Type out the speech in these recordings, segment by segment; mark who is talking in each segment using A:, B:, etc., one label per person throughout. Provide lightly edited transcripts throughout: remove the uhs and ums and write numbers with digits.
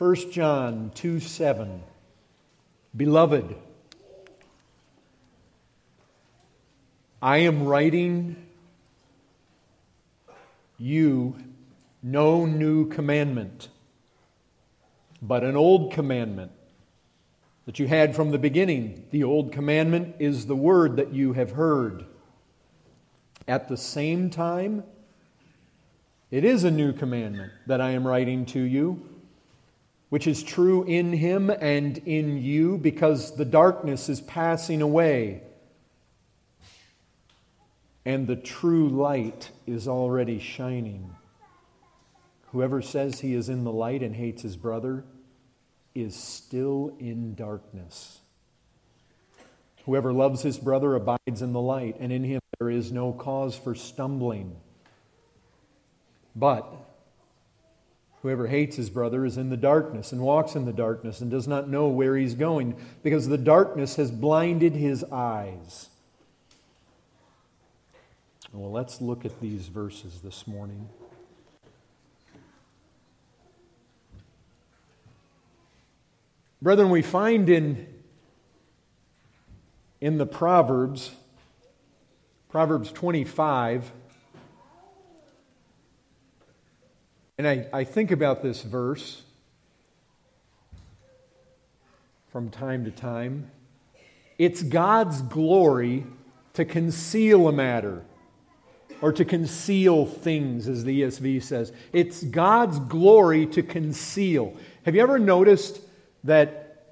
A: 1 John 2:7. Beloved, I am writing you no new commandment, but an old commandment that you had from the beginning. The old commandment is the word that you have heard. At the same time, it is a new commandment that I am writing to you, which is true in Him and in you, because the darkness is passing away, and the true light is already shining. Whoever says he is in the light and hates his brother is still in darkness. Whoever loves his brother abides in the light, and in him there is no cause for stumbling. But whoever hates his brother is in the darkness and walks in the darkness and does not know where he's going, because the darkness has blinded his eyes. Well, let's look at these verses this morning. Brethren, we find in the Proverbs 25, and I think about this verse from time to time. It's God's glory to conceal a matter, or to conceal things, as the ESV says. It's God's glory to conceal. Have you ever noticed that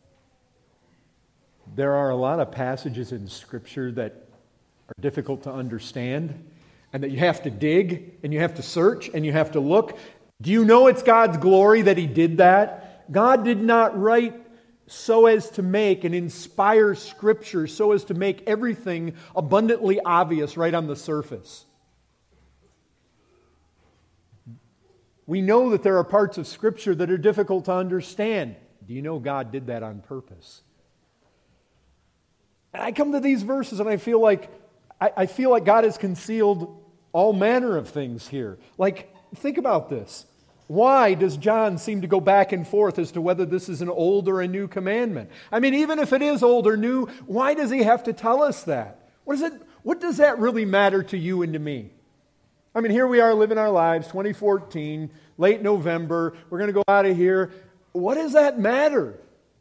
A: there are a lot of passages in Scripture that are difficult to understand, and that you have to dig, and you have to search, and you have to look? Do you know it's God's glory that He did that? God did not write so as to make and inspire Scripture so as to make everything abundantly obvious right on the surface. We know that there are parts of Scripture that are difficult to understand. Do you know God did that on purpose? And I come to these verses and I feel like God has concealed all manner of things here. Like, think about this. Why does John seem to go back and forth as to whether this is an old or a new commandment? I mean, even if it is old or new, why does he have to tell us that? What does that really matter to you and to me? I mean, here we are living our lives, 2014, late November. We're going to go out of here. What does that matter?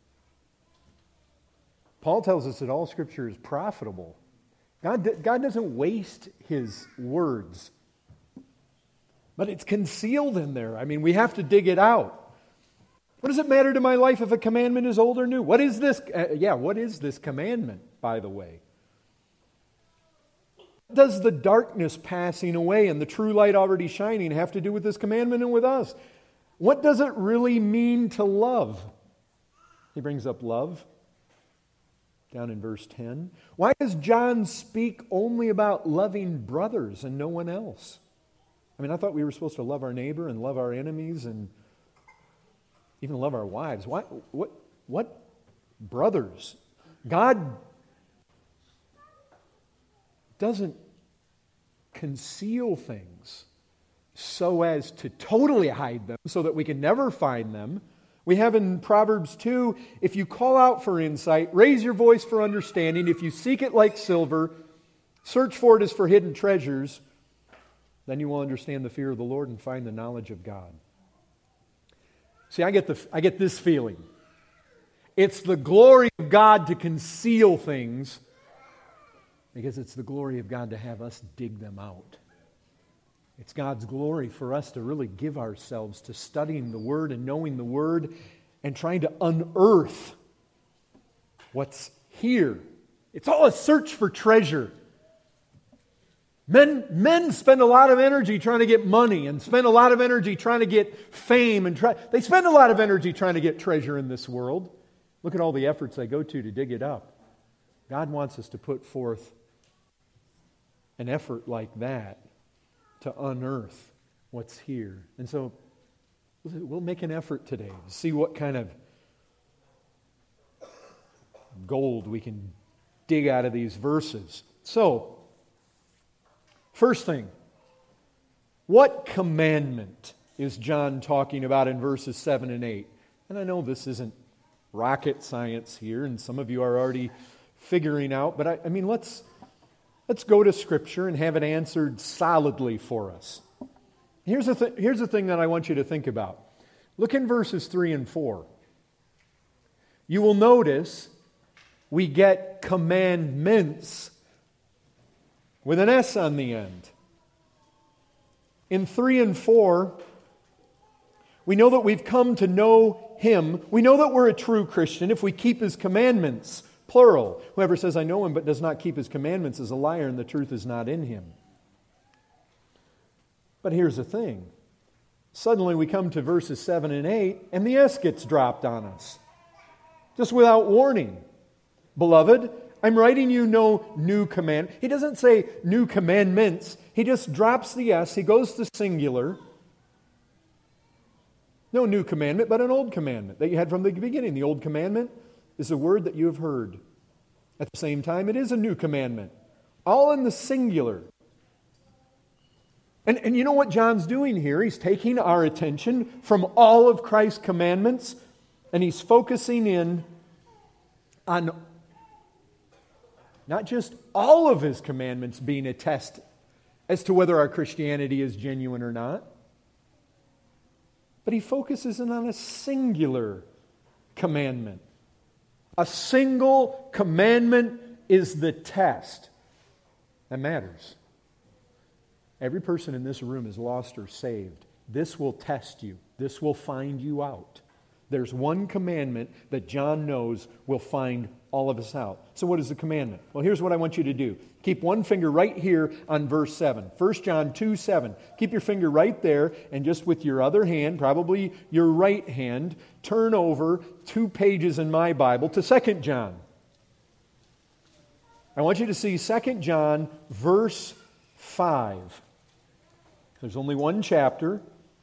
A: Paul tells us that all Scripture is profitable. God doesn't waste His words. But it's concealed in there. I mean, we have to dig it out. What does it matter to my life if a commandment is old or new? What is this? What is this commandment, by the way? What does the darkness passing away and the true light already shining have to do with this commandment and with us? What does it really mean to love? He brings up love down in verse 10. Why does John speak only about loving brothers and no one else? I mean, I thought we were supposed to love our neighbor and love our enemies and even love our wives. What brothers? God doesn't conceal things so as to totally hide them so that we can never find them. We have in Proverbs 2, if you call out for insight, raise your voice for understanding, if you seek it like silver, search for it as for hidden treasures, then you will understand the fear of the Lord and find the knowledge of God. See, I get this feeling. It's the glory of God to conceal things because it's the glory of God to have us dig them out. It's God's glory for us to really give ourselves to studying the Word and knowing the Word and trying to unearth what's here. It's all a search for treasure. Men spend a lot of energy trying to get money and spend a lot of energy trying to get fame and they spend a lot of energy trying to get treasure in this world. Look at all the efforts they go to dig it up. God wants us to put forth an effort like that to unearth what's here. And so we'll make an effort today to see what kind of gold we can dig out of these verses. So, first thing, what commandment is John talking about in verses 7 and 8? And I know this isn't rocket science here, and some of you are already figuring out, but I mean, let's go to Scripture and have it answered solidly for us. Here's the thing that I want you to think about. Look in verses 3 and 4. You will notice we get commandments with an S on the end. In 3 and 4, we know that we've come to know Him. We know that we're a true Christian if we keep His commandments, plural. Whoever says, I know Him but does not keep His commandments is a liar, and the truth is not in him. But here's the thing. Suddenly we come to verses 7 and 8, and the S gets dropped on us. Just without warning. Beloved, I'm writing you no new command. He doesn't say new commandments. He just drops the S. He goes to singular. No new commandment, but an old commandment that you had from the beginning. The old commandment is a word that you have heard. At the same time, it is a new commandment. All in the singular. And you know what John's doing here? He's taking our attention from all of Christ's commandments, and he's focusing in on not just all of His commandments being a test as to whether our Christianity is genuine or not, but he focuses in on a singular commandment. A single commandment is the test that matters. Every person in this room is lost or saved. This will test you. This will find you out. There's one commandment that John knows will find all of us out. So what is the commandment? Well, here's what I want you to do. Keep one finger right here on verse 7. 1 John 2:7. Keep your finger right there, and just with your other hand, probably your right hand, turn over 2 pages in my Bible to 2 John. I want you to see 2 John verse 5. There's only one chapter.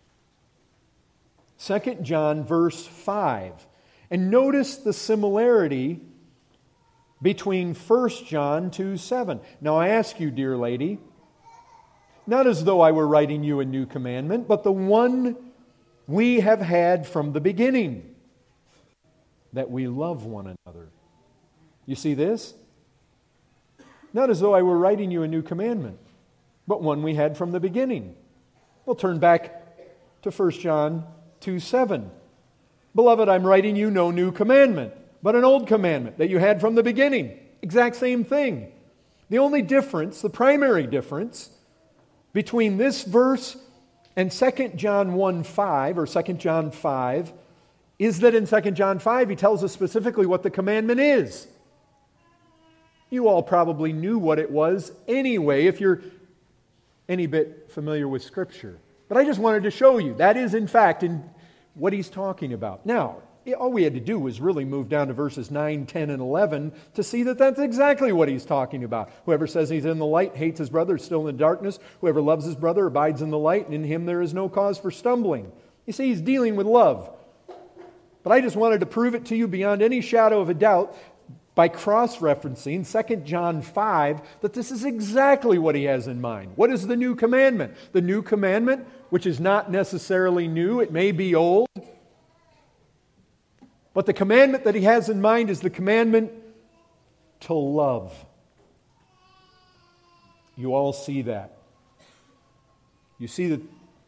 A: 2 John verse 5. And notice the similarity between 1 John 2:7. Now I ask you, dear lady, not as though I were writing you a new commandment, but the one we have had from the beginning, that we love one another. You see this? Not as though I were writing you a new commandment, but one we had from the beginning. We'll turn back to 1 John 2:7. Beloved, I'm writing you no new commandment, but an old commandment that you had from the beginning. Exact same thing. The only difference, the primary difference, between this verse and 2 John 1:5 or 2 John 5 is that in 2 John 5 he tells us specifically what the commandment is. You all probably knew what it was anyway if you're any bit familiar with Scripture. But I just wanted to show you that is in fact in what he's talking about. Now, all we had to do was really move down to verses 9, 10, and 11 to see that that's exactly what he's talking about. Whoever says he's in the light hates his brother is still in the darkness. Whoever loves his brother abides in the light, and in him there is no cause for stumbling. You see, he's dealing with love. But I just wanted to prove it to you beyond any shadow of a doubt by cross-referencing 2 John 5 that this is exactly what he has in mind. What is the new commandment? The new commandment, which is not necessarily new, it may be old, but the commandment that he has in mind is the commandment to love. You all see that. You see that.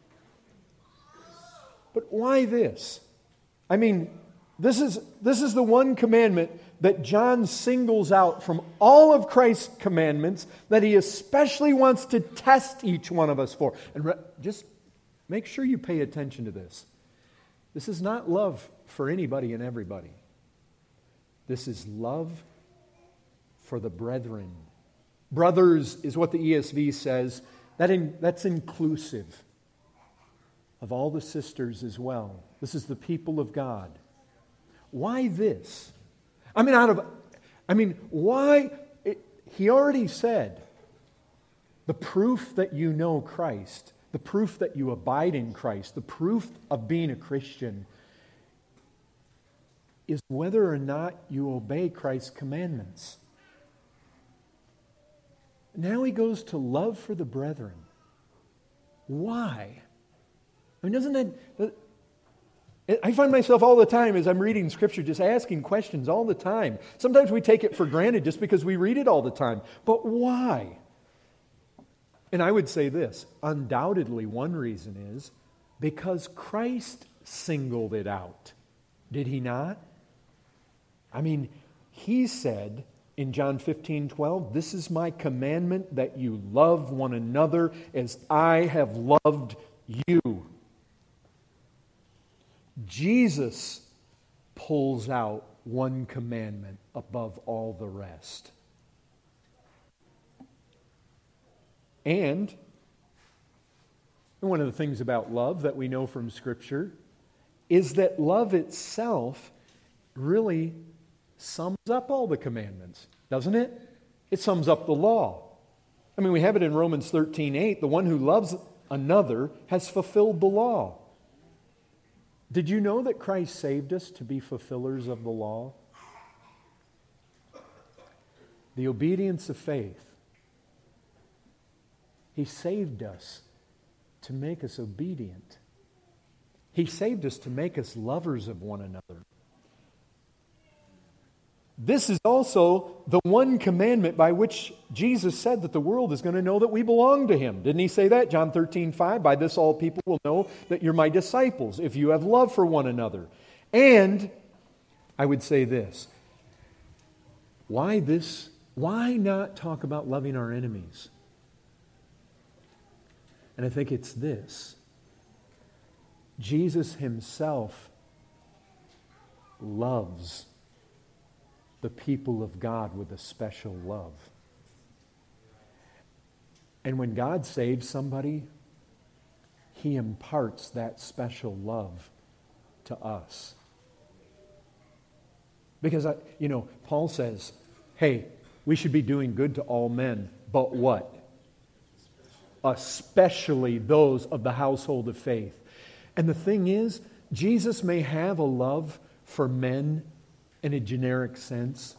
A: But why this? I mean, this is the one commandment that John singles out from all of Christ's commandments that he especially wants to test each one of us for. And just make sure you pay attention to this. This is not love for anybody and everybody. This is love for the brethren. Brothers is what the ESV says. That's inclusive of all the sisters as well. This is the people of God. Why this? Why? He already said, the proof that you know Christ, the proof that you abide in Christ, the proof of being a Christian is whether or not you obey Christ's commandments. Now he goes to love for the brethren. Why? I mean, I find myself all the time as I'm reading Scripture just asking questions all the time. Sometimes we take it for granted just because we read it all the time. But why? And I would say this, undoubtedly one reason is because Christ singled it out. Did He not? I mean, He said in John 15:12, "This is my commandment, that you love one another as I have loved you." Jesus pulls out one commandment above all the rest. And one of the things about love that we know from Scripture is that love itself really sums up all the commandments, doesn't it? It sums up the law. I mean, we have it in Romans 13:8, the one who loves another has fulfilled the law. Did you know that Christ saved us to be fulfillers of the law? The obedience of faith. He saved us to make us obedient. He saved us to make us lovers of one another. This is also the one commandment by which Jesus said that the world is going to know that we belong to Him. Didn't He say that? John 13:5, "By this all people will know that you're my disciples, if you have love for one another." And I would say this. Why this? Why not talk about loving our enemies? And I think it's this. Jesus Himself loves the people of God with a special love. And when God saves somebody, He imparts that special love to us. Because, Paul says, hey, we should be doing good to all men, but what? Especially those of the household of faith. And the thing is, Jesus may have a love for men in a generic sense,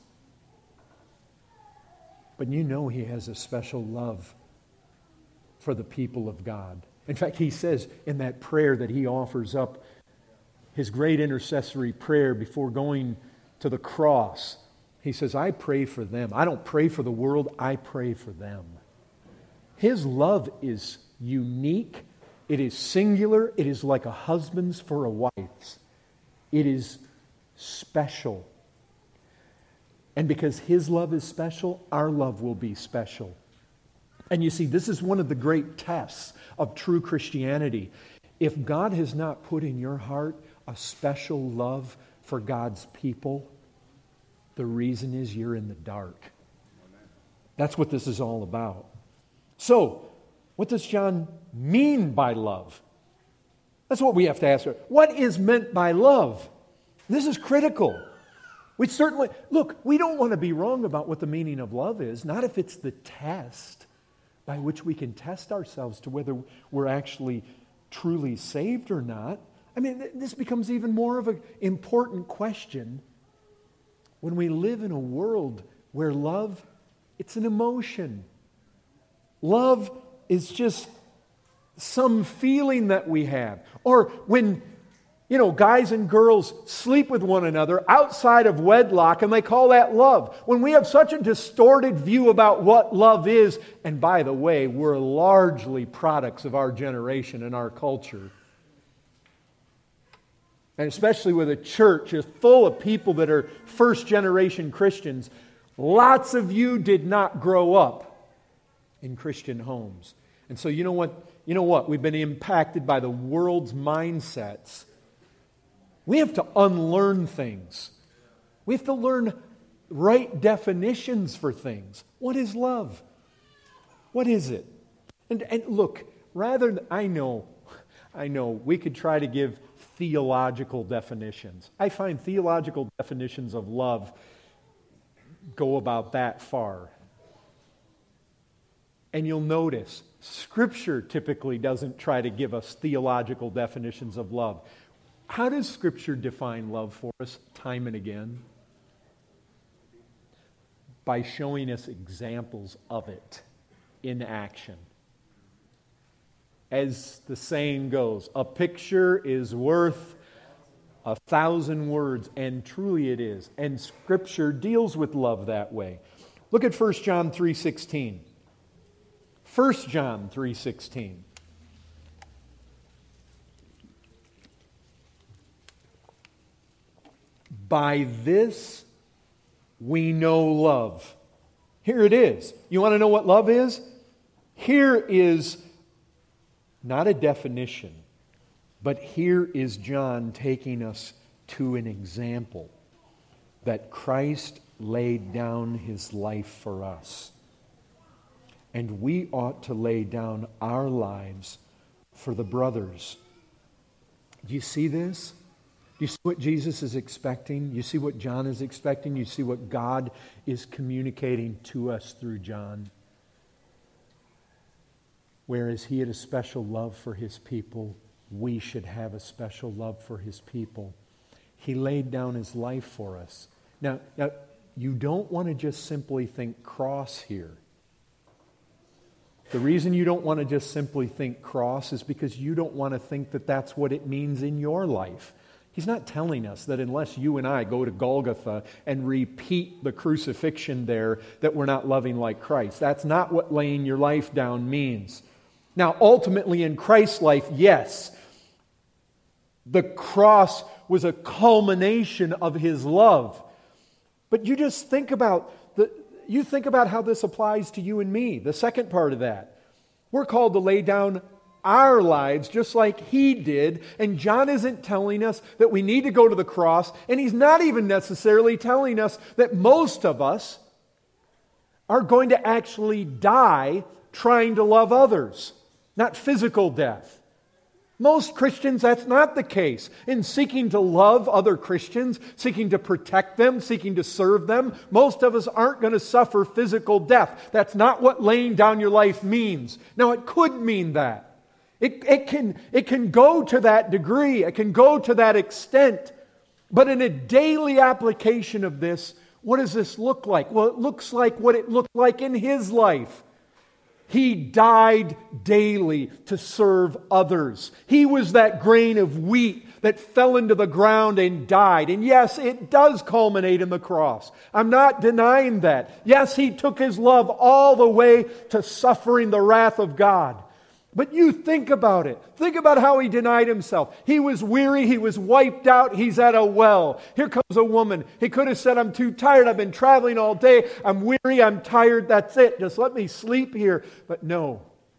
A: but He has a special love for the people of God. In fact, He says in that prayer that He offers up, His great intercessory prayer before going to the cross, He says, I pray for them. I don't pray for the world, I pray for them. His love is unique. It is singular. It is like a husband's for a wife's. It is special. And because His love is special, our love will be special. And you see, this is one of the great tests of true Christianity. If God has not put in your heart a special love for God's people, the reason is you're in the dark. That's what this is all about. So, what does John mean by love? That's what we have to ask. What is meant by love? This is critical. We don't want to be wrong about what the meaning of love is, not if it's the test by which we can test ourselves to whether we're actually truly saved or not. I mean, this becomes even more of an important question when we live in a world where love, it's an emotion. Love is just some feeling that we have. Or when, guys and girls sleep with one another outside of wedlock, and they call that love. When we have such a distorted view about what love is, and by the way, we're largely products of our generation and our culture. And especially with a church is full of people that are first-generation Christians. Lots of you did not grow up in Christian homes. And so you know what? We've been impacted by the world's mindsets. We have to unlearn things. We have to learn right definitions for things. What is love? What is it? And look, I know we could try to give theological definitions. I find theological definitions of love go about that far. And you'll notice, Scripture typically doesn't try to give us theological definitions of love. How does Scripture define love for us time and again? By showing us examples of it in action. As the saying goes, a picture is worth 1,000 words, and truly it is. And Scripture deals with love that way. Look at 1 John 3:16. 1 John 3:16. By this we know love. Here it is. You want to know what love is? Here is not a definition, but here is John taking us to an example that Christ laid down His life for us. And we ought to lay down our lives for the brothers. Do you see this? Do you see what Jesus is expecting? You see what John is expecting? You see what God is communicating to us through John? Whereas He had a special love for His people, we should have a special love for His people. He laid down His life for us. Now, you don't want to just simply think cross here. The reason you don't want to just simply think cross is because you don't want to think that that's what it means in your life. He's not telling us that unless you and I go to Golgotha and repeat the crucifixion there, that we're not loving like Christ. That's not what laying your life down means. Now, ultimately in Christ's life, yes, the cross was a culmination of His love. But you just think about how this applies to you and me. The second part of that. We're called to lay down our lives just like He did. And John isn't telling us that we need to go to the cross. And he's not even necessarily telling us that most of us are going to actually die trying to love others. Not physical death. Most Christians, that's not the case. In seeking to love other Christians, seeking to protect them, seeking to serve them, most of us aren't going to suffer physical death. That's not what laying down your life means. Now, it could mean that. It can go to that degree. It can go to that extent. But in a daily application of this, what does this look like? Well, it looks like what it looked like in His life. He died daily to serve others. He was that grain of wheat that fell into the ground and died. And yes, it does culminate in the cross. I'm not denying that. Yes, He took His love all the way to suffering the wrath of God. But you think about it. Think about how He denied Himself. He was weary. He was wiped out. He's at a well. Here comes a woman. He could have said, I'm too tired. I've been traveling all day. I'm weary. I'm tired. That's it. Just let me sleep here. But no.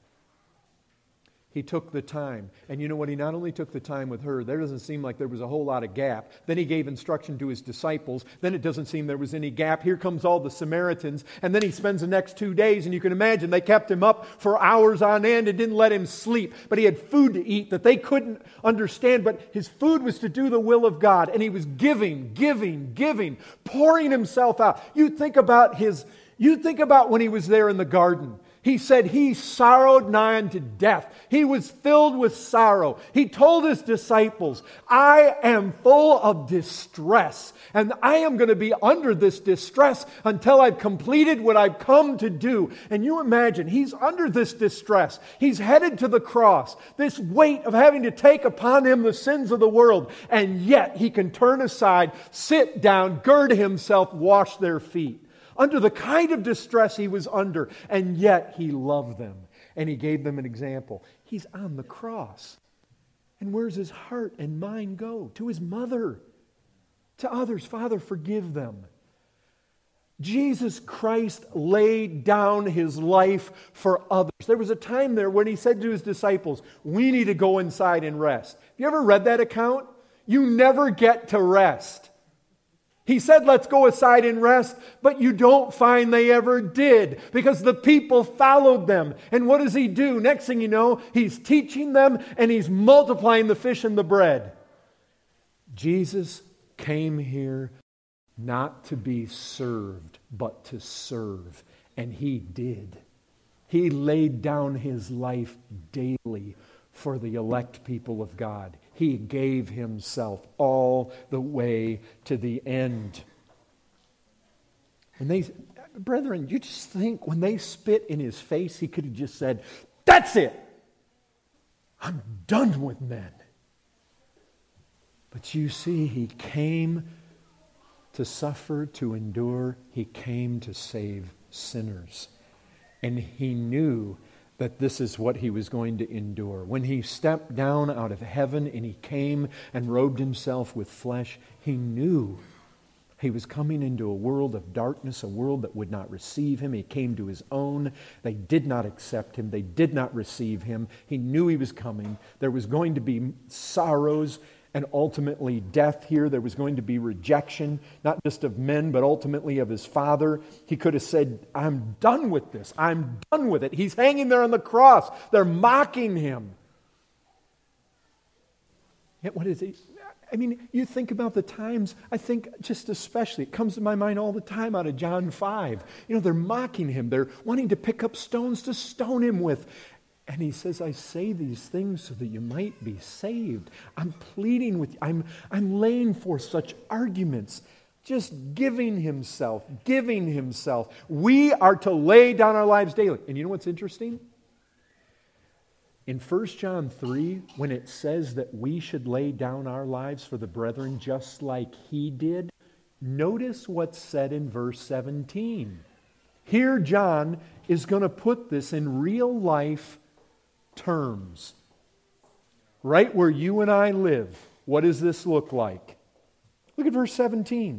A: He took the time. And you know what? He not only took the time with her, there doesn't seem like there was a whole lot of gap. Then He gave instruction to His disciples. Then it doesn't seem there was any gap. Here comes all the Samaritans. And then He spends the next 2 days. And you can imagine they kept Him up for hours on end and didn't let Him sleep. But He had food to eat that they couldn't understand. But His food was to do the will of God. And He was giving, pouring Himself out. You think about when He was there in the garden. He said He sorrowed nigh unto death. He was filled with sorrow. He told His disciples, I am full of distress, and I am going to be under this distress until I've completed what I've come to do. And you imagine, He's under this distress. He's headed to the cross, this weight of having to take upon Him the sins of the world, and yet He can turn aside, sit down, gird Himself, wash their feet. Under the kind of distress He was under, and yet He loved them, and He gave them an example. He's on the cross. And where's His heart and mind go? To His mother, to others. Father, forgive them. Jesus Christ laid down His life for others. There was a time there when He said to His disciples, we need to go inside and rest. Have you ever read that account? You never get to rest. He said, let's go aside and rest, but you don't find they ever did because the people followed them. And what does He do? Next thing you know, He's teaching them and He's multiplying the fish and the bread. Jesus came here not to be served, but to serve. And He did. He laid down His life daily for the elect people of God. He gave Himself all the way to the end. Brethren, you just think when they spit in His face, He could have just said, that's it. I'm done with men. But you see, He came to suffer, to endure. He came to save sinners. And He knew that this is what He was going to endure. When He stepped down out of heaven and He came and robed Himself with flesh, He knew He was coming into a world of darkness, a world that would not receive Him. He came to His own. They did not accept Him. They did not receive Him. He knew He was coming. There was going to be sorrows and ultimately death here. There was going to be rejection, not just of men, but ultimately of His Father. He could have said, I'm done with this. I'm done with it. He's hanging there on the cross. They're mocking Him. Yet what is He? I mean, you think about the times, I think just especially, it comes to my mind all the time out of John 5. They're mocking Him. They're wanting to pick up stones to stone Him with. And He says, I say these things so that you might be saved. I'm pleading with you. I'm laying forth such arguments. Just giving Himself. We are to lay down our lives daily. And you know what's interesting? In 1 John 3, when it says that we should lay down our lives for the brethren just like He did, notice what's said in verse 17. Here John is going to put this in real life terms. Right where you and I live, what does this look like? Look at verse 17.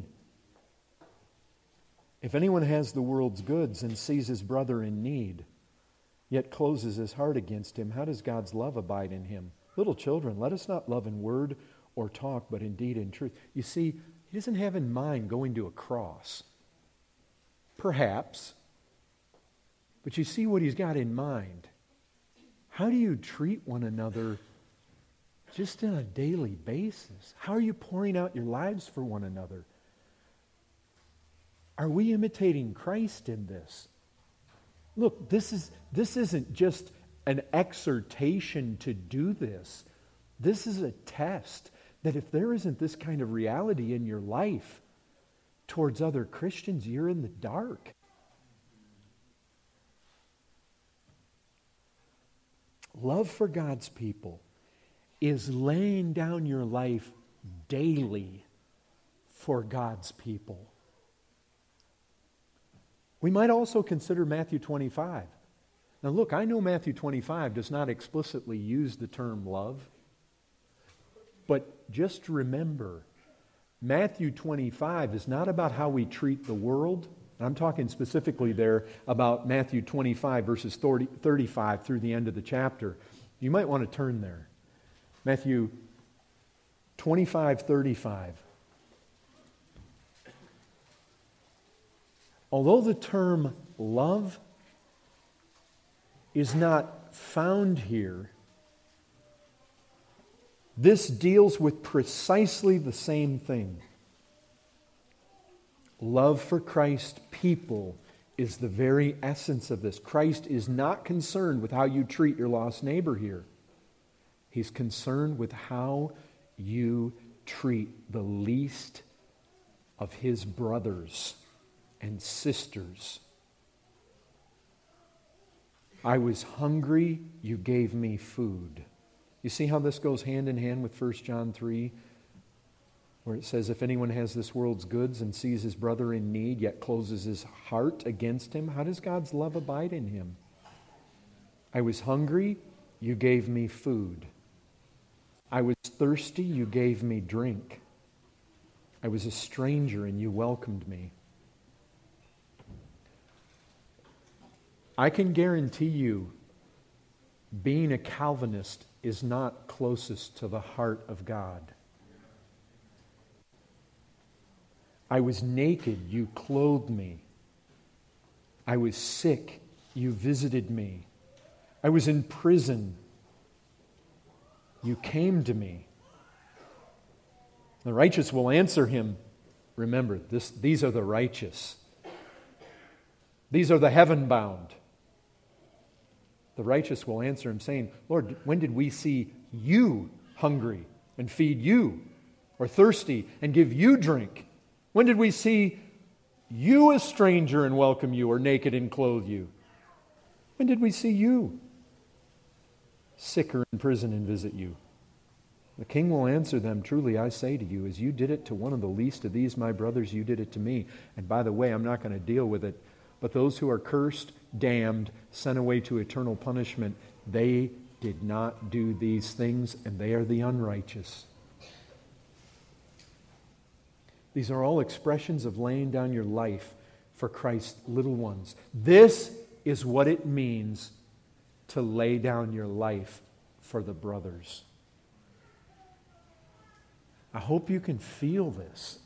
A: If anyone has the world's goods and sees his brother in need, yet closes his heart against him, how does God's love abide in him? Little children, let us not love in word or talk, but in deed and truth. You see, He doesn't have in mind going to a cross. Perhaps. But you see what He's got in mind. How do you treat one another just on a daily basis? How are you pouring out your lives for one another? Are we imitating Christ in this? Look, this isn't just an exhortation to do this. This is a test that if there isn't this kind of reality in your life towards other Christians, you're in the dark. Love for God's people is laying down your life daily for God's people. We might also consider Matthew 25. Now look, I know Matthew 25 does not explicitly use the term love, but just remember, Matthew 25 is not about how we treat the world. I'm talking specifically there about Matthew 25, verses 35 through the end of the chapter. You might want to turn there. Matthew 25:35. Although the term love is not found here, this deals with precisely the same thing. Love for Christ's people is the very essence of this. Christ is not concerned with how you treat your lost neighbor here. He's concerned with how you treat the least of His brothers and sisters. I was hungry, you gave me food. You see how this goes hand in hand with 1 John 3? Where it says, if anyone has this world's goods and sees his brother in need, yet closes his heart against him, how does God's love abide in him? I was hungry, you gave me food. I was thirsty, you gave me drink. I was a stranger and you welcomed me. I can guarantee you, being a Calvinist is not closest to the heart of God. I was naked, you clothed me. I was sick, you visited me. I was in prison, you came to me. The righteous will answer him. Remember, these are the righteous. These are the heaven-bound. The righteous will answer him saying, Lord, when did we see you hungry and feed you, or thirsty and give you drink? When did we see you a stranger and welcome you, or naked and clothe you? When did we see you sick or in prison and visit you? The king will answer them, "Truly I say to you, as you did it to one of the least of these my brothers, you did it to me." And by the way, I'm not going to deal with it, but those who are cursed, damned, sent away to eternal punishment, they did not do these things, and they are the unrighteous. These are all expressions of laying down your life for Christ's little ones. This is what it means to lay down your life for the brothers. I hope you can feel this.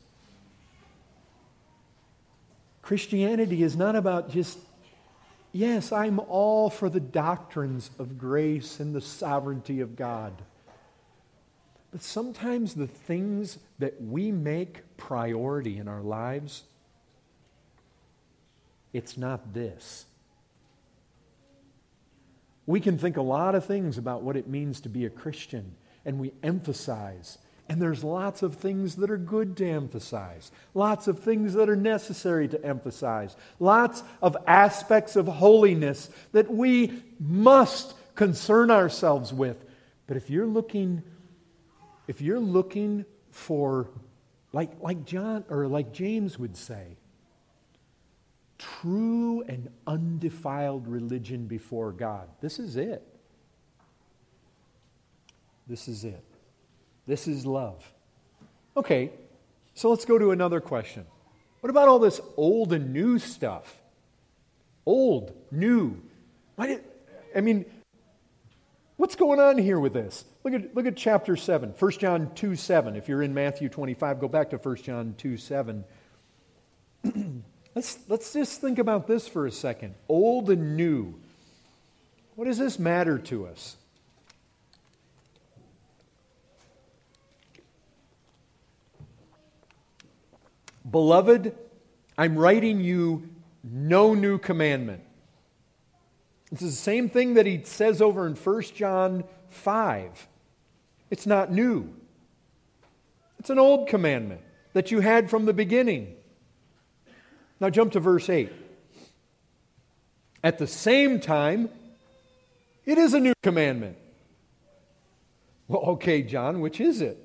A: Christianity is not about just, yes, I'm all for the doctrines of grace and the sovereignty of God. But sometimes the things that we make priority in our lives, it's not this. We can think a lot of things about what it means to be a Christian, and we emphasize. And there's lots of things that are good to emphasize. Lots of things that are necessary to emphasize. Lots of aspects of holiness that we must concern ourselves with. But if you're looking for, like John or like James would say, true and undefiled religion before God, this is it. This is it. This is love. Okay, so let's go to another question. What about all this old and new stuff? Old, new. What's going on here with this? Look at chapter 7, 1 John 2:7. If you're in Matthew 25, go back to 1 John 2:7. Let's just think about this for a second. Old and new. What does this matter to us? Beloved, I'm writing you no new commandment. This is the same thing that he says over in 1 John 5. It's not new. It's an old commandment that you had from the beginning. Now jump to verse 8. At the same time, it is a new commandment. Well, okay, John, which is it?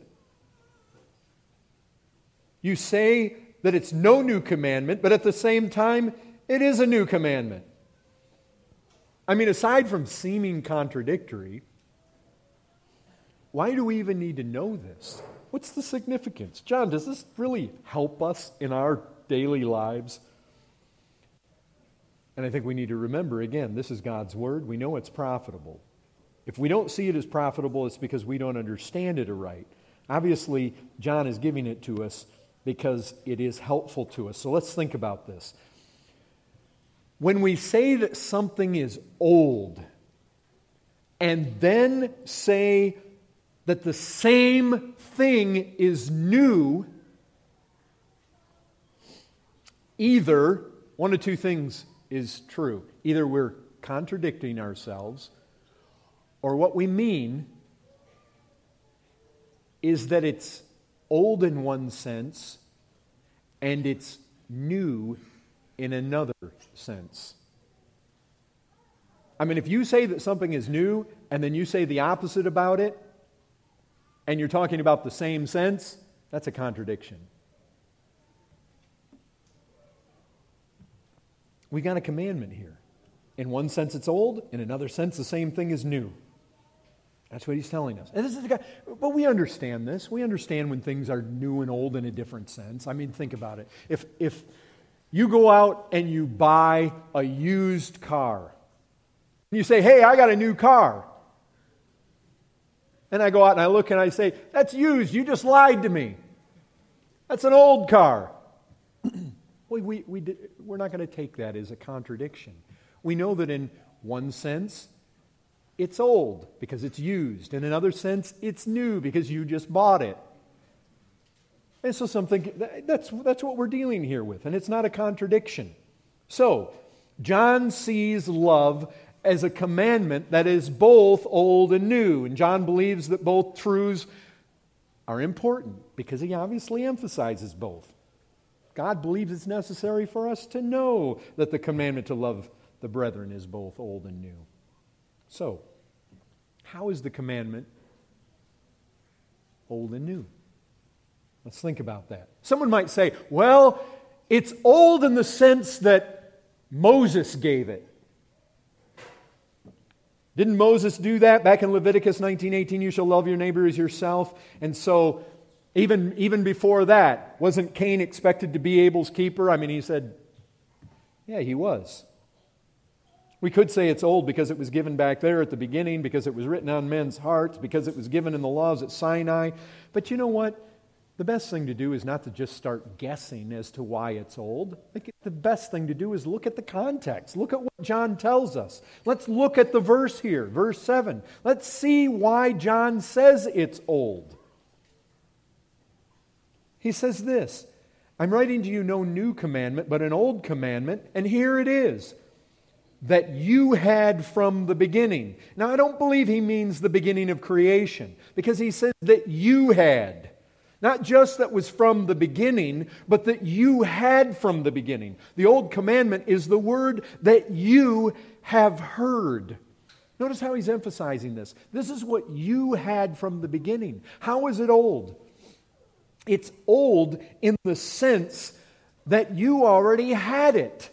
A: You say that it's no new commandment, but at the same time, it is a new commandment. I mean, aside from seeming contradictory, why do we even need to know this? What's the significance? John, does this really help us in our daily lives? And I think we need to remember, again, this is God's Word. We know it's profitable. If we don't see it as profitable, it's because we don't understand it aright. Obviously, John is giving it to us because it is helpful to us. So let's think about this. When we say that something is old, and then say that the same thing is new, either one of two things is true. Either we're contradicting ourselves, or what we mean is that it's old in one sense and it's new in another sense. I mean, if you say that something is new and then you say the opposite about it, and you're talking about the same sense, that's a contradiction. We got a commandment here. In one sense it's old, in another sense the same thing is new. That's what he's telling us. And this is the guy, but we understand this. We understand when things are new and old in a different sense. I mean, think about it. If you go out and you buy a used car, and you say, "Hey, I got a new car." And I go out and I look and I say, "That's used. You just lied to me. That's an old car." We're not going to take that as a contradiction. We know that in one sense, it's old because it's used. In another sense, it's new because you just bought it. And so that's what we're dealing here with, and it's not a contradiction. So, John sees love as a commandment that is both old and new. And John believes that both truths are important because he obviously emphasizes both. God believes it's necessary for us to know that the commandment to love the brethren is both old and new. So, how is the commandment Old and new. Let's think about that. Someone might say, well, it's old in the sense that Moses gave it. Didn't Moses do that back in Leviticus 19:18? You shall love your neighbor as yourself. And so even before that, wasn't Cain expected to be Abel's keeper? I mean, he said, yeah, he was. We could say it's old because it was given back there at the beginning, because it was written on men's hearts, because it was given in the laws at Sinai. But you know what? The best thing to do is not to just start guessing as to why it's old. The best thing to do is look at the context. Look at what John tells us. Let's look at the verse here, verse 7. Let's see why John says it's old. He says this, I'm writing to you no new commandment, but an old commandment, and here it is, that you had from the beginning. Now, I don't believe he means the beginning of creation, because he says that you had. Not just that was from the beginning, but that you had from the beginning. The old commandment is the word that you have heard. Notice how he's emphasizing this. This is what you had from the beginning. How is it old? It's old in the sense that you already had it.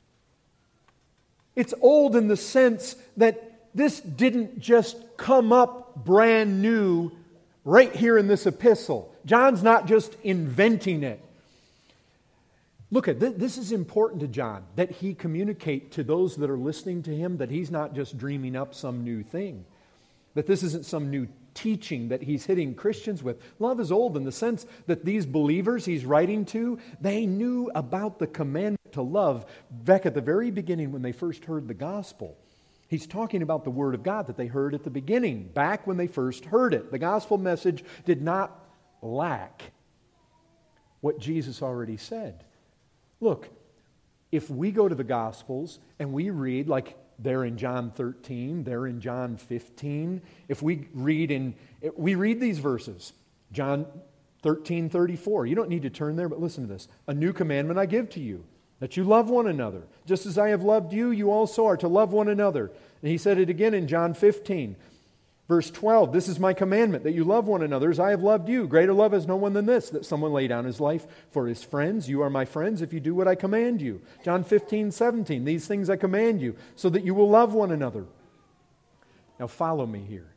A: It's old in the sense that this didn't just come up brand new right here in this epistle. John's not just inventing it. Look at this is important to John, that he communicate to those that are listening to him that he's not just dreaming up some new thing, that this isn't some new teaching that he's hitting Christians with. Love is old in the sense that these believers he's writing to, they knew about the commandment to love back at the very beginning when they first heard the gospel. He's talking about the Word of God that they heard at the beginning, back when they first heard it. The gospel message did not lack what Jesus already said. Look, if we go to the Gospels and we read, like they're in John 13, they're in John 15, if we read these verses, John 13:34, you don't need to turn there, but listen to this. A new commandment I give to you, that you love one another. Just as I have loved you, you also are to love one another. And he said it again in John 15, verse 12. This is my commandment, that you love one another as I have loved you. Greater love has no one than this, that someone lay down his life for his friends. You are my friends if you do what I command you. John 15:17. These things I command you, so that you will love one another. Now follow me here.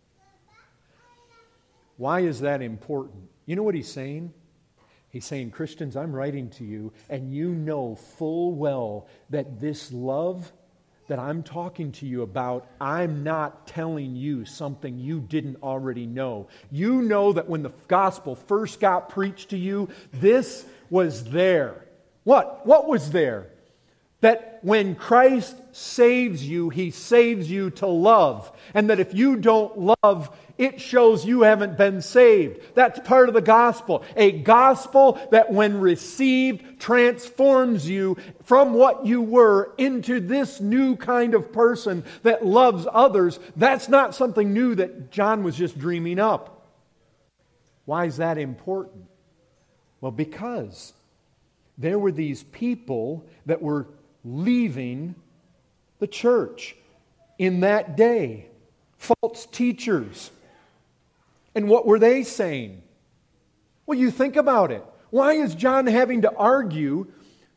A: Why is that important? You know what he's saying? He's saying, Christians, I'm writing to you, and you know full well that this love that I'm talking to you about, I'm not telling you something you didn't already know. You know that when the gospel first got preached to you, this was there. What? What was there? That when Christ saves you, He saves you to love. And that if you don't love, it shows you haven't been saved. That's part of the gospel. A gospel that when received transforms you from what you were into this new kind of person that loves others. That's not something new that John was just dreaming up. Why is that important? Well, because there were these people that were leaving the church in that day. False teachers. And what were they saying? Well, you think about it. Why is John having to argue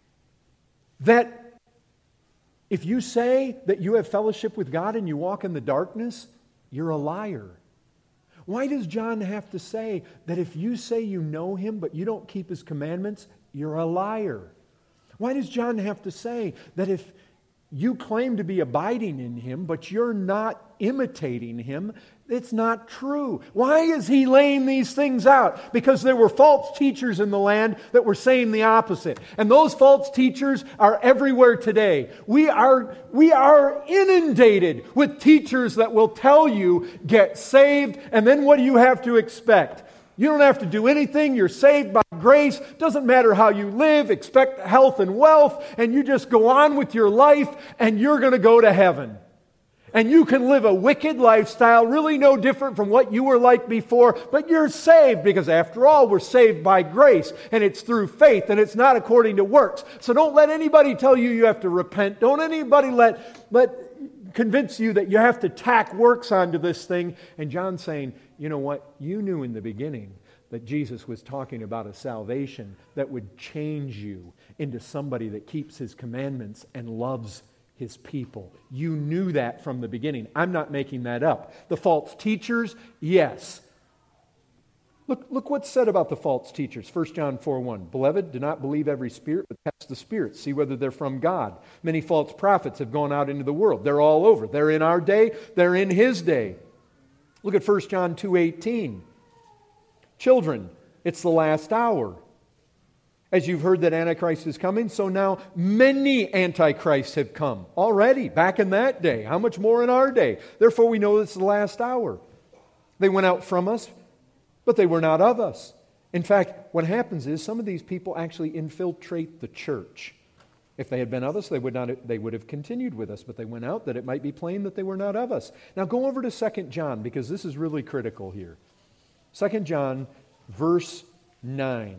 A: that if you say that you have fellowship with God and you walk in the darkness, you're a liar? Why does John have to say that if you say you know Him but you don't keep His commandments, you're a liar? Why does John have to say that if you claim to be abiding in Him, but you're not imitating Him, it's not true? Why is he laying these things out? Because there were false teachers in the land that were saying the opposite. And those false teachers are everywhere today. We are inundated with teachers that will tell you, get saved, and then what do you have to expect? You don't have to do anything. You're saved by grace. Doesn't matter how you live. Expect health and wealth. And you just go on with your life and you're going to go to heaven. And you can live a wicked lifestyle, really no different from what you were like before, but you're saved because after all, we're saved by grace and it's through faith and it's not according to works. So don't let anybody tell you you have to repent. Don't anybody let convince you that you have to tack works onto this thing. And John's saying, you know what? You knew in the beginning that Jesus was talking about a salvation that would change you into somebody that keeps His commandments and loves His people. You knew that from the beginning. I'm not making that up. The false teachers, yes. Look what's said about the false teachers. 1 John 4:1. Beloved, do not believe every spirit, but test the spirits. See whether they're from God. Many false prophets have gone out into the world. They're all over. They're in our day. They're in His day. Look at 1 John 2:18. Children, it's the last hour. As you've heard that Antichrist is coming, so now many Antichrists have come already, back in that day. How much more in our day? Therefore we know it's the last hour. They went out from us, but they were not of us. In fact, what happens is some of these people actually infiltrate the church. If they had been of us, they would have continued with us, but they went out that it might be plain that they were not of us. Now go over to 2 John, because this is really critical here. 2 John, verse 9.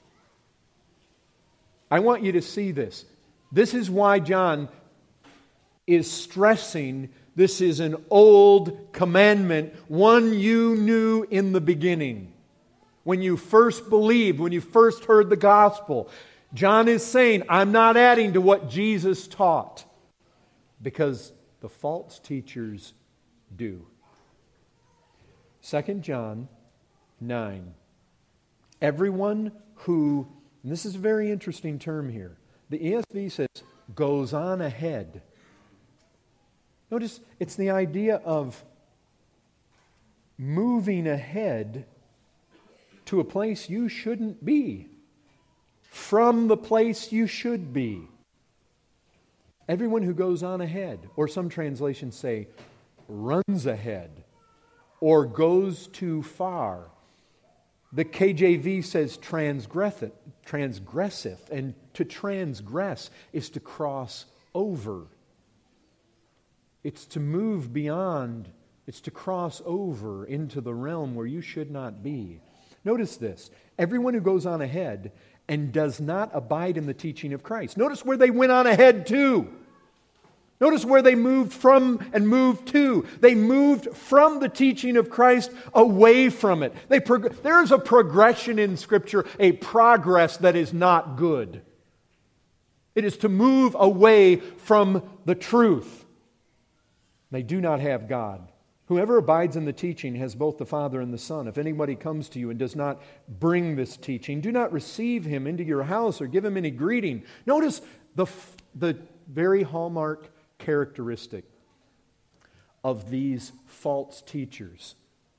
A: I want you to see this. This is why John is stressing this is an old commandment, one you knew in the beginning. When you first believed, when you first heard the gospel, John is saying, I'm not adding to what Jesus taught, because the false teachers do. 2 John 9. Everyone who, and this is a very interesting term here, the ESV says, goes on ahead. Notice it's the idea of moving ahead to a place you shouldn't be, from the place you should be. Everyone who goes on ahead, or some translations say, runs ahead, or goes too far. The KJV says transgresseth, and to transgress is to cross over. It's to move beyond, it's to cross over into the realm where you should not be. Notice this, everyone who goes on ahead and does not abide in the teaching of Christ. Notice where they went on ahead to. Notice where they moved from and moved to. They moved from the teaching of Christ away from it. There is a progression in Scripture, a progress that is not good. It is to move away from the truth. They do not have God. Whoever abides in the teaching has both the Father and the Son. If anybody comes to you and does not bring this teaching, do not receive him into your house or give him any greeting. Notice the very hallmark characteristic of these false teachers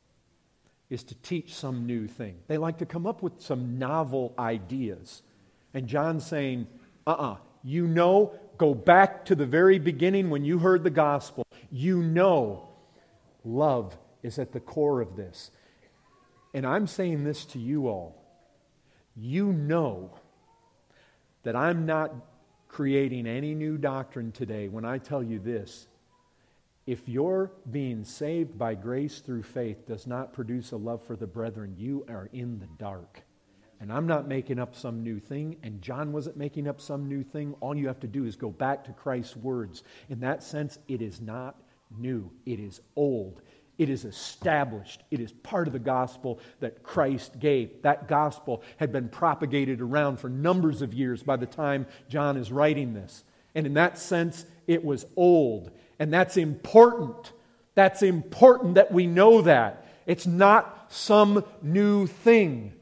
A: is to teach some new thing. They like to come up with some novel ideas. And John's saying, you know, go back to the very beginning when you heard the gospel. You know love is at the core of this. And I'm saying this to you all. You know that I'm not creating any new doctrine today when I tell you this. If your being saved by grace through faith does not produce a love for the brethren, you are in the dark. And I'm not making up some new thing, and John wasn't making up some new thing. All you have to do is go back to Christ's words. In that sense, it is not new. It is old. It is established. It is part of the gospel that Christ gave. That gospel had been propagated around for numbers of years by the time John is writing this. And in that sense, it was old. And that's important. That's important that we know that. It's not some new thing.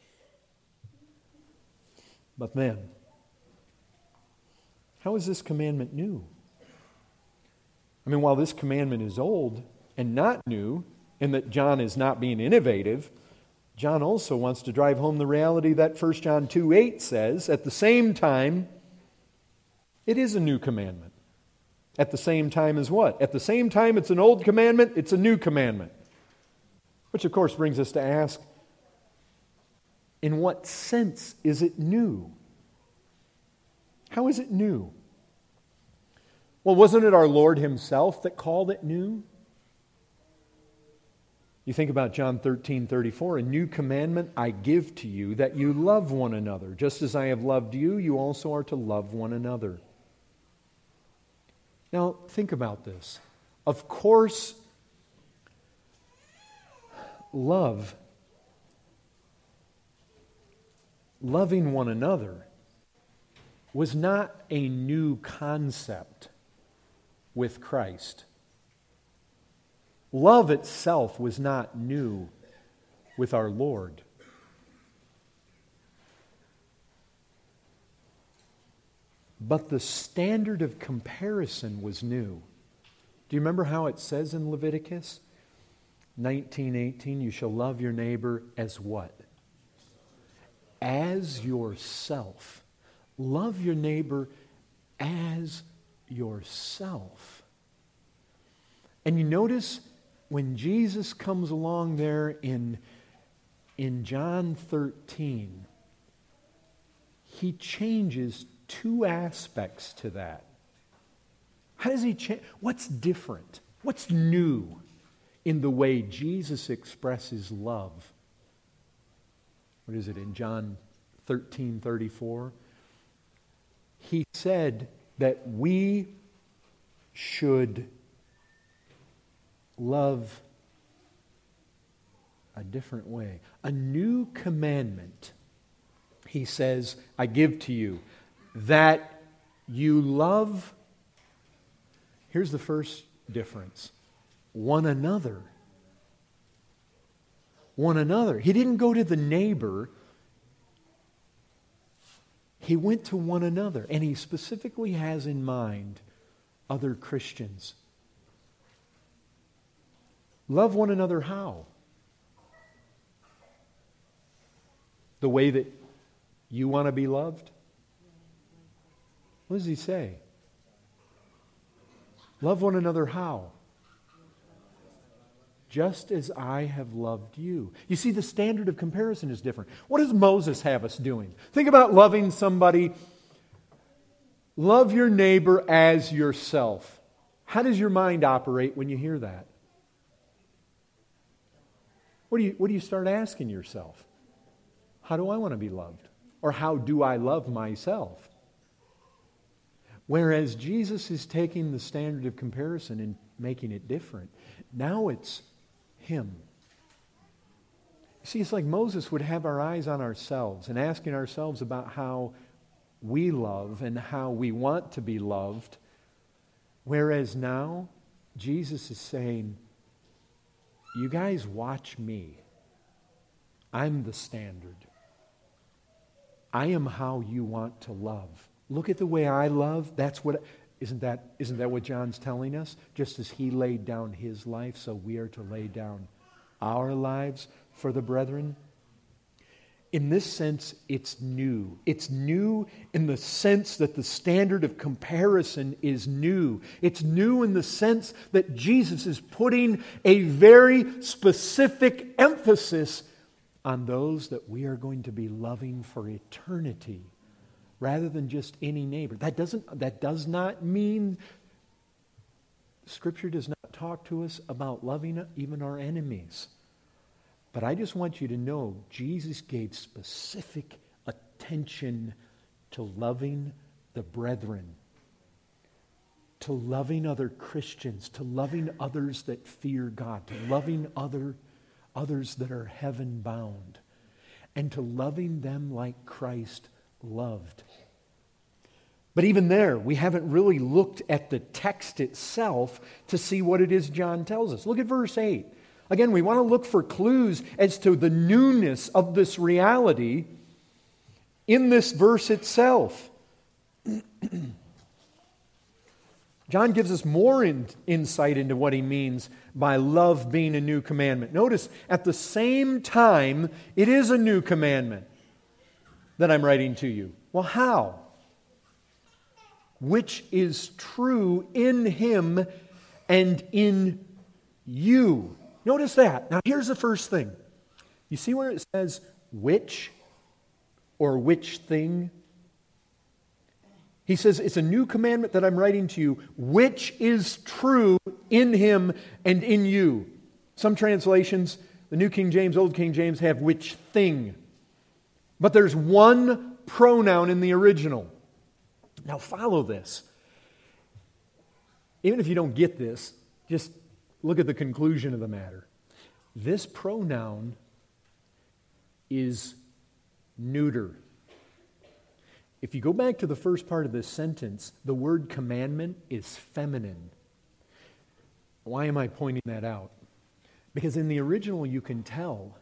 A: But then, how is this commandment new? I mean, while this commandment is old and not new, and that John is not being innovative, John also wants to drive home the reality that 1 John 2:8 says, at the same time, it is a new commandment. At the same time as what? At the same time it's an old commandment, it's a new commandment. Which of course brings us to ask, in what sense is it new? How is it new? Well, wasn't it our Lord Himself that called it new? You think about John 13:34, a new commandment I give to you, that you love one another. Just as I have loved you, you also are to love one another. Now, think about this. Of course, loving one another was not a new concept with Christ. Love itself was not new with our Lord. But the standard of comparison was new. Do you remember how it says in Leviticus 19:18, you shall love your neighbor as what? As yourself. Love your neighbor as yourself. And you notice when Jesus comes along there in John 13, he changes two aspects to that. How does he change? What's different? What's new in the way Jesus expresses love? What is it in John 13:34? He said that we should love a different way. A new commandment, he says, I give to you, that you love, here's the first difference, one another. One another. He didn't go to the neighbor. He went to one another. And he specifically has in mind other Christians. Love one another how? The way that you want to be loved? What does he say? Love one another how? Just as I have loved you. You see, the standard of comparison is different. What does Moses have us doing? Think about loving somebody. Love your neighbor as yourself. How does your mind operate when you hear that? What do you start asking yourself? How do I want to be loved? Or how do I love myself? Whereas Jesus is taking the standard of comparison and making it different. Now it's Him. See, it's like Moses would have our eyes on ourselves and asking ourselves about how we love and how we want to be loved. Whereas now, Jesus is saying, you guys watch me. I'm the standard. I am how you want to love. Look at the way I love. Isn't that what John's telling us? Just as he laid down his life, so we are to lay down our lives for the brethren. In this sense, it's new. It's new in the sense that the standard of comparison is new. It's new in the sense that Jesus is putting a very specific emphasis on those that we are going to be loving for eternity, rather than just any neighbor. That does not mean, Scripture does not talk to us about loving even our enemies. But I just want you to know, Jesus gave specific attention to loving the brethren, to loving other Christians, to loving others that fear God, to loving others that are heaven bound, and to loving them like Christ loved. But even there, we haven't really looked at the text itself to see what it is John tells us. Look at verse 8. Again, we want to look for clues as to the newness of this reality in this verse itself. John gives us more insight into what he means by love being a new commandment. Notice, at the same time, it is a new commandment that I'm writing to you. Well, how? Which is true in Him and in you. Notice that. Now, here's the first thing. You see where it says which or which thing? He says, it's a new commandment that I'm writing to you, which is true in Him and in you. Some translations, the New King James, Old King James, have which thing. But there's one pronoun in the original. Now follow this. even if you don't get this, just look at the conclusion of the matter. This pronoun is neuter. If you go back to the first part of this sentence, the word commandment is feminine. Why am I pointing that out? Because in the original you can tell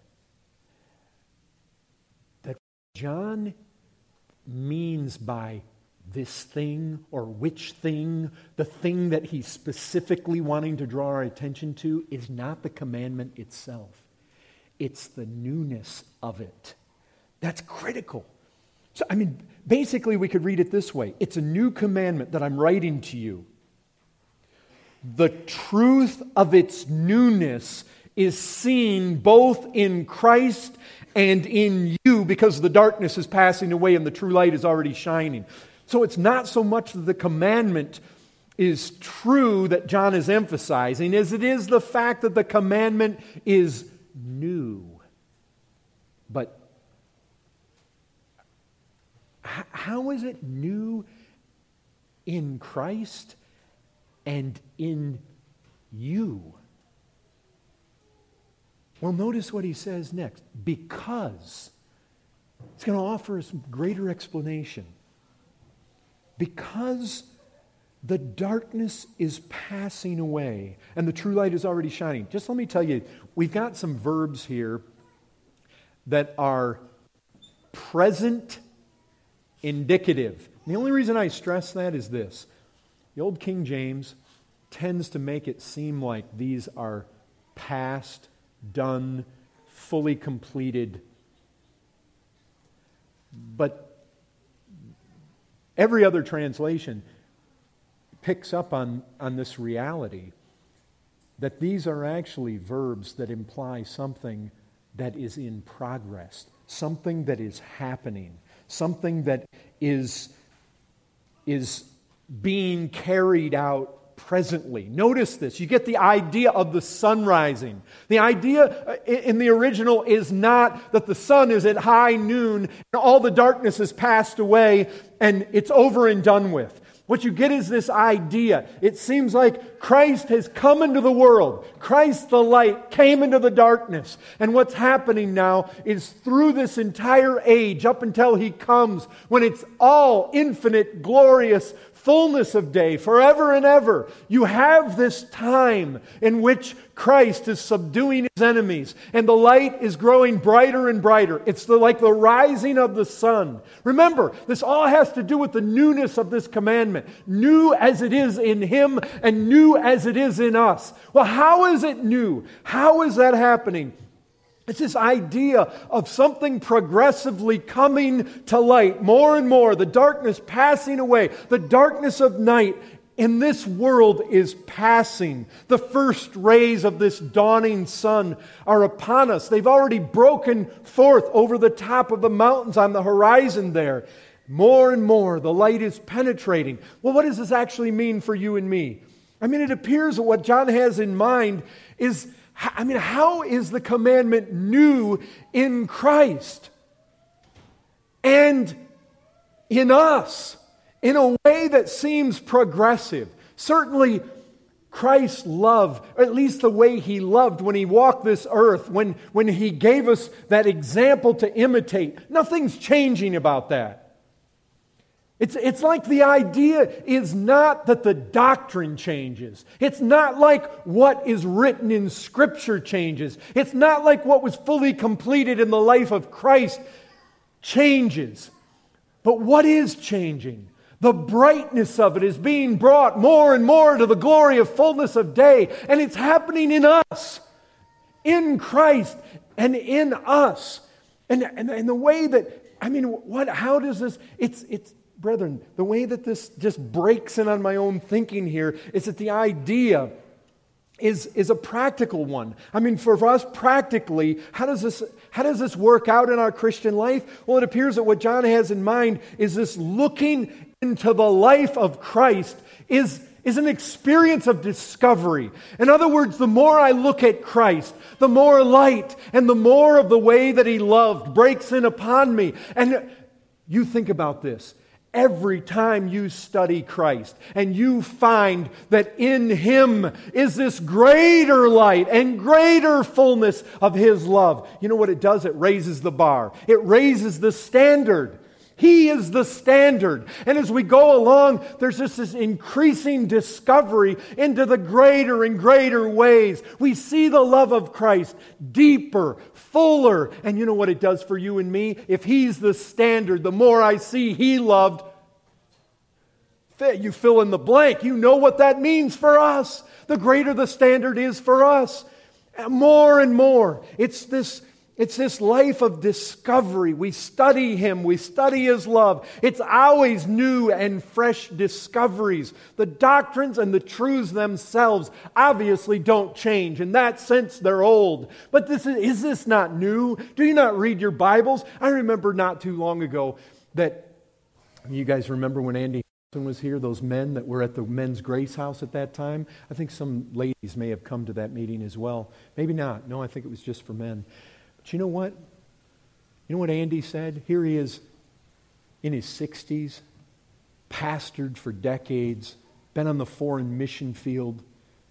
A: that John means by this thing or which thing, the thing that he's specifically wanting to draw our attention to is not the commandment itself. It's the newness of it. That's critical. So, basically we could read it this way. It's a new commandment that I'm writing to you. The truth of its newness is seen both in Christ and in you because the darkness is passing away and the true light is already shining. So it's not so much that the commandment is true that John is emphasizing as it is the fact that the commandment is new. But how is it new in Christ and in you? Well, notice what he says next. Because. It's going to offer us greater explanation. Because the darkness is passing away and the true light is already shining. Just let me tell you, we've got some verbs here that are present indicative. The only reason I stress that is this. The old King James tends to make it seem like these are past, done, fully completed. But every other translation picks up on this reality that these are actually verbs that imply something that is in progress, something that is happening, something that is being carried out presently. Notice this. You get the idea of the sun rising. The idea in the original is not that the sun is at high noon and all the darkness has passed away and it's over and done with. What you get is this idea. It seems like Christ has come into the world. Christ the light came into the darkness. And what's happening now is through this entire age, up until He comes, when it's all infinite, glorious fullness of day, forever and ever, you have this time in which Christ is subduing His enemies, and the light is growing brighter and brighter. It's like the rising of the sun. Remember, this all has to do with the newness of this commandment. New as it is in Him, and new as it is in us. Well, how is it new? How is that happening? It's this idea of something progressively coming to light, more and more, the darkness passing away, the darkness of night in this world is passing. The first rays of this dawning sun are upon us. They've already broken forth over the top of the mountains on the horizon there. More and more, the light is penetrating. Well, what does this actually mean for you and me? It appears that what John has in mind is, how is the commandment new in Christ and in us in a way that seems progressive? Certainly, Christ's love, or at least the way He loved when He walked this earth, when He gave us that example to imitate, nothing's changing about that. It's like the idea is not that the doctrine changes. It's not like what is written in Scripture changes. It's not like what was fully completed in the life of Christ changes. But what is changing? The brightness of it is being brought more and more to the glory of fullness of day. And it's happening in us, in Christ and in us. And the way that, how does this, Brethren, the way that this just breaks in on my own thinking here is that the idea is a practical one. For us practically, how does this work out in our Christian life? Well, it appears that what John has in mind is this looking into the life of Christ is an experience of discovery. In other words, the more I look at Christ, the more light and the more of the way that He loved breaks in upon me. And you think about this. every time you study Christ and you find that in Him is this greater light and greater fullness of His love, you know what it does? It raises the bar. It raises the standard. He is the standard. And as we go along, there's just this increasing discovery into the greater and greater ways. We see the love of Christ deeper, fuller. And you know what it does for you and me? If He's the standard, the more I see He loved, you fill in the blank. You know what that means for us. The greater the standard is for us. More and more. It's this life of discovery. We study Him. We study His love. It's always new and fresh discoveries. The doctrines and the truths themselves obviously don't change. In that sense, they're old. But is this not new? Do you not read your Bibles? I remember not too long ago that, you guys remember when Andy was here, those men that were at the Men's Grace House at that time? I think some ladies may have come to that meeting as well. Maybe not. No, I think it was just for men. But you know what? You know what Andy said? Here he is in his 60s, pastored for decades, been on the foreign mission field.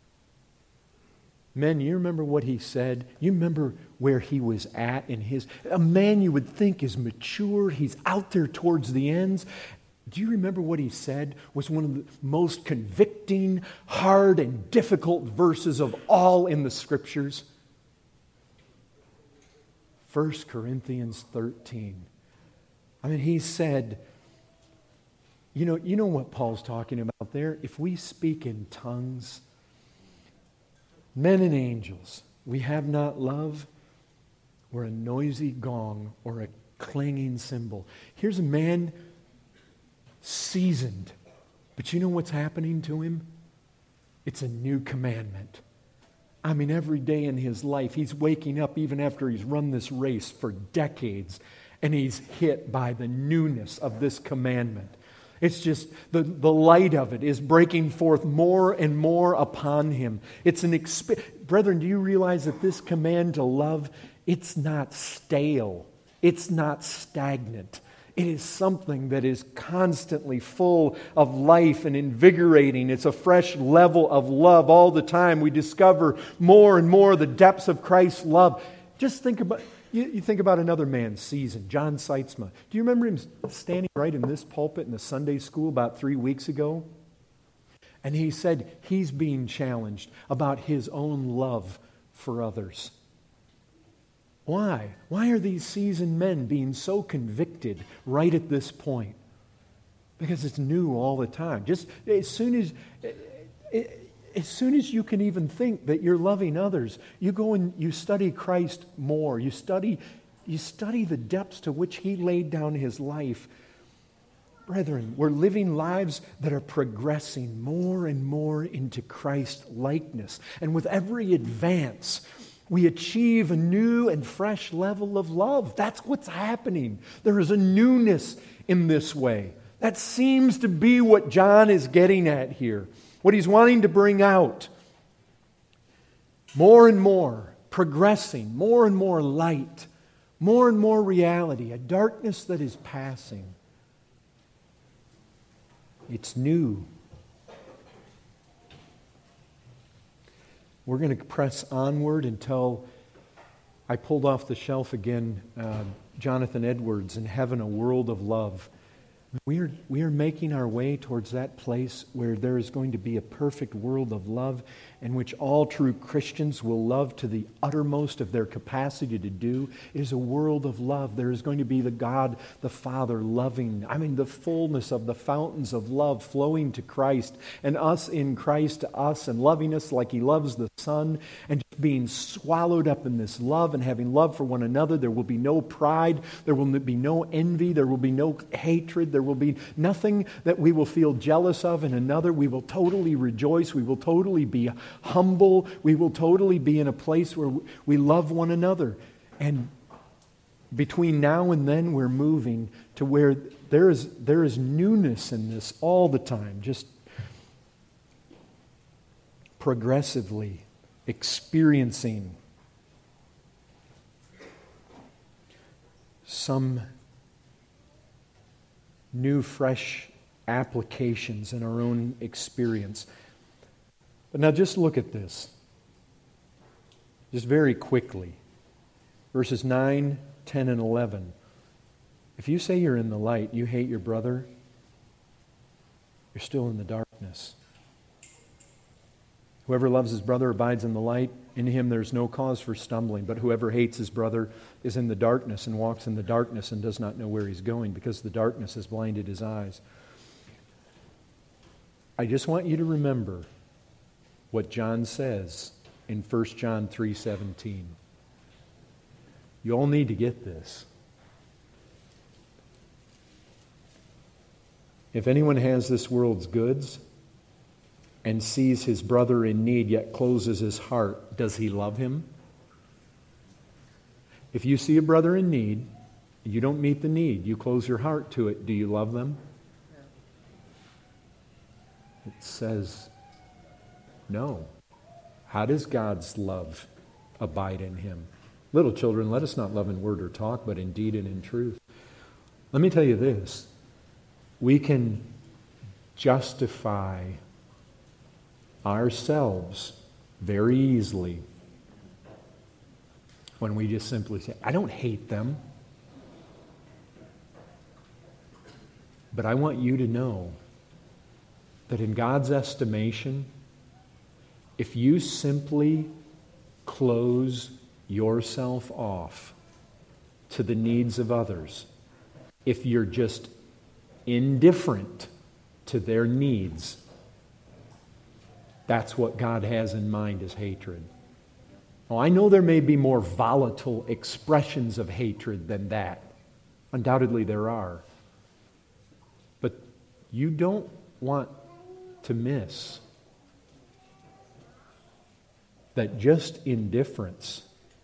A: Men, you remember what he said? You remember where he was at in his... A man you would think is mature. He's out there towards the ends. Do you remember what he said was one of the most convicting, hard, and difficult verses of all in the Scriptures? 1 Corinthians 13. I mean, he said, you know what Paul's talking about there? If we speak in tongues, men and angels, we have not love, we're a noisy gong or a clanging cymbal. Here's a man seasoned, but you know what's happening to him? It's a new commandment. I mean, every day in his life, he's waking up even after he's run this race for decades, and he's hit by the newness of this commandment. It's just, the light of it is breaking forth more and more upon him. It's Brethren, do you realize that this command to love, it's not stale. It's not stagnant. It is something that is constantly full of life and invigorating. It's a fresh level of love all the time. We discover more and more the depths of Christ's love. Just think about, you think about another man's season, John Seitzma. Do you remember him standing right in this pulpit in the Sunday school about 3 weeks ago? And he said he's being challenged about his own love for others. Why? Why are these seasoned men being so convicted right at this point? Because it's new all the time. Just as soon as you can even think that you're loving others, you go and you study Christ more. You study the depths to which He laid down His life. Brethren, we're living lives that are progressing more and more into Christ likeness. And with every advance, we achieve a new and fresh level of love. That's what's happening. There is a newness in this way. That seems to be what John is getting at here. What he's wanting to bring out. More and more progressing, more and more light, more and more reality, a darkness that is passing. It's new. We're going to press onward until I pulled off the shelf again Jonathan Edwards, In Heaven, a World of Love. We are making our way towards that place where there is going to be a perfect world of love in which all true Christians will love to the uttermost of their capacity to do. It is a world of love. There is going to be the God, the Father, loving. The fullness of the fountains of love flowing to Christ, and us in Christ to us, and loving us like He loves the Son, and just being swallowed up in this love and having love for one another. There will be no pride. There will be no envy. There will be no hatred. There will be nothing that we will feel jealous of in another. We will totally rejoice. We will totally be humble. We will totally be in a place where we love one another. And between now and then, we're moving to where there is newness in this all the time, just progressively experiencing some new, fresh applications in our own experience. But now just look at this. Just very quickly. Verses 9, 10, and 11. If you say you're in the light, you hate your brother, you're still in the darkness. Whoever loves his brother abides in the light. In him there's no cause for stumbling. But whoever hates his brother is in the darkness and walks in the darkness and does not know where he's going because the darkness has blinded his eyes. I just want you to remember what John says in 1 John 3:17. You all need to get this. If anyone has this world's goods and sees his brother in need yet closes his heart, does he love him? If you see a brother in need, you don't meet the need, you close your heart to it, do you love them? It says no. How does God's love abide in him? Little children, let us not love in word or talk, but in deed and in truth. Let me tell you this. We can justify ourselves very easily when we just simply say, I don't hate them. But I want you to know that in God's estimation, if you simply close yourself off to the needs of others, if you're just indifferent to their needs, that's what God has in mind as hatred. Oh, I know there may be more volatile expressions of hatred than that. Undoubtedly there are. But you don't want to miss that just indifference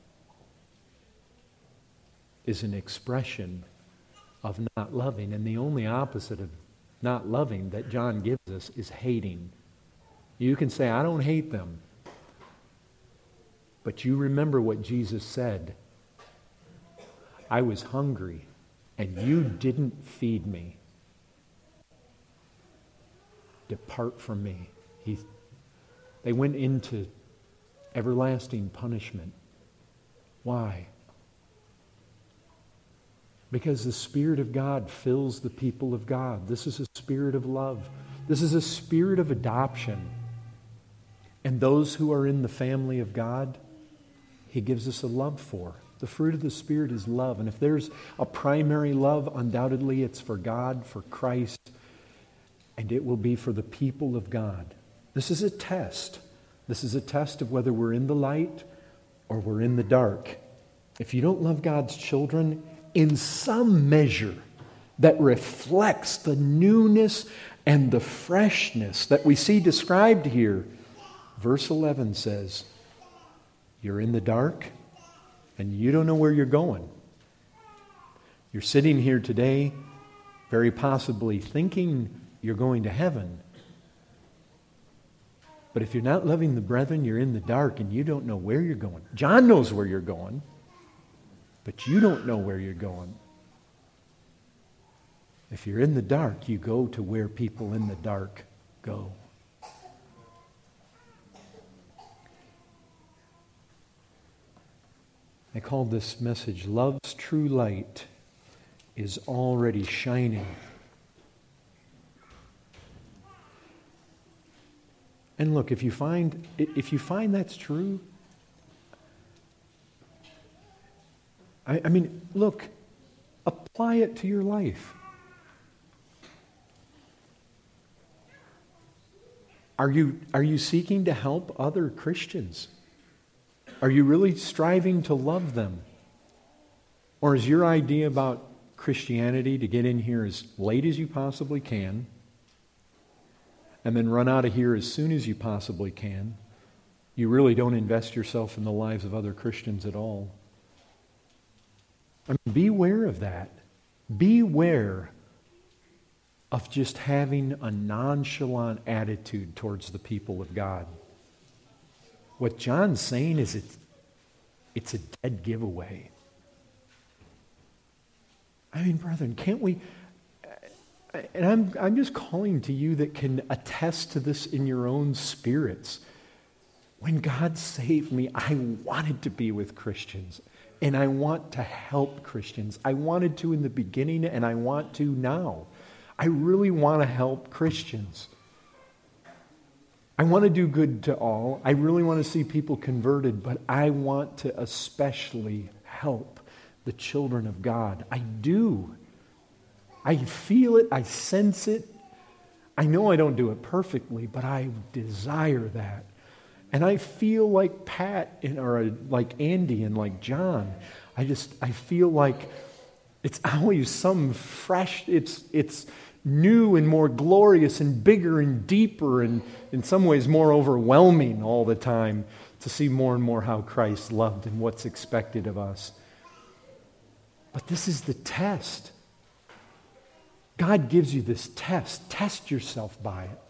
A: is an expression of not loving. And the only opposite of not loving that John gives us is hating. You can say, I don't hate them. But you remember what Jesus said. I was hungry and you didn't feed me. Depart from me. They went into everlasting punishment. Why? Because the Spirit of God fills the people of God. This is a spirit of love. This is a spirit of adoption. And those who are in the family of God, He gives us a love for. The fruit of the Spirit is love. And if there's a primary love, undoubtedly it's for God, for Christ, and it will be for the people of God. This is a test. This is a test of whether we're in the light or we're in the dark. If you don't love God's children in some measure that reflects the newness and the freshness that we see described here, verse 11 says, you're in the dark and you don't know where you're going. You're sitting here today, very possibly thinking you're going to heaven. But if you're not loving the brethren, you're in the dark and you don't know where you're going. John knows where you're going, but you don't know where you're going. If you're in the dark, you go to where people in the dark go. I called this message, Love's True Light is Already Shining. And look, if you find that's true, I mean, look, apply it to your life. Are you seeking to help other Christians? Are you really striving to love them? Or is your idea about Christianity to get in here as late as you possibly can and then run out of here as soon as you possibly can? You really don't invest yourself in the lives of other Christians at all. I mean, beware of that. Beware of just having a nonchalant attitude towards the people of God. What John's saying is it's a dead giveaway. I mean, brethren, can't we... And I'm just calling to you that can attest to this in your own spirits. When God saved me, I wanted to be with Christians. And I want to help Christians. I wanted to in the beginning, and I want to now. I really want to help Christians. I want to do good to all. I really want to see people converted, but I want to especially help the children of God. I do. I feel it. I sense it. I know I don't do it perfectly, but I desire that. And I feel like Pat or like Andy and like John. I feel like it's always some fresh, it's new and more glorious and bigger and deeper and in some ways more overwhelming all the time to see more and more how Christ loved and what's expected of us. But this is the test. God gives you this test. Test yourself by it.